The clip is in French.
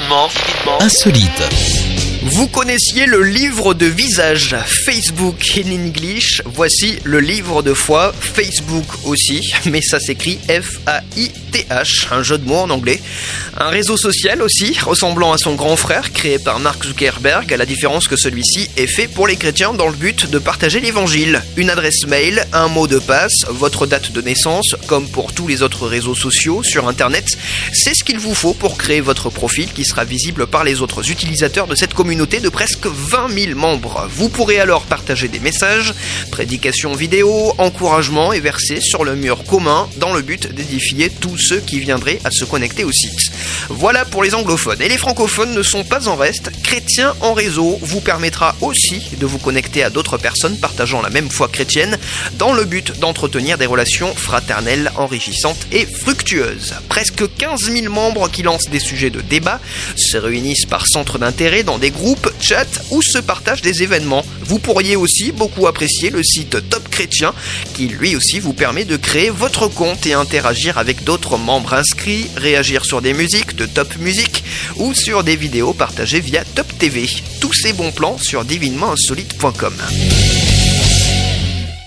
insolite. Vous connaissiez le livre de visage, Facebook in English. Voici le livre de foi, Facebook aussi, mais ça s'écrit F-A-I-T-H, un jeu de mots en anglais. Un réseau social aussi, ressemblant à son grand frère, créé par Mark Zuckerberg, à la différence que celui-ci est fait pour les chrétiens dans le but de partager l'évangile. Une adresse mail, un mot de passe, votre date de naissance, comme pour tous les autres réseaux sociaux sur Internet, c'est ce qu'il vous faut pour créer votre profil qui sera visible par les autres utilisateurs de cette communauté de presque 20 000 membres. Vous pourrez alors partager des messages, prédications vidéo, encouragements et verser sur le mur commun dans le but d'édifier tous ceux qui viendraient à se connecter au site. Voilà pour les anglophones. Et les francophones ne sont pas en reste. Chrétien en réseau vous permettra aussi de vous connecter à d'autres personnes partageant la même foi chrétienne dans le but d'entretenir des relations fraternelles enrichissantes et fructueuses. Presque 15 000 membres qui lancent des sujets de débat, se réunissent par centre d'intérêt dans des groupes, chats ou se partagent des événements. Vous pourriez aussi beaucoup apprécier le site Top Chrétien qui lui aussi vous permet de créer votre compte et interagir avec d'autres membres inscrits, réagir sur des musiques de Top Music ou sur des vidéos partagées via Top TV. Tous ces bons plans sur divinemaintinsolite.com.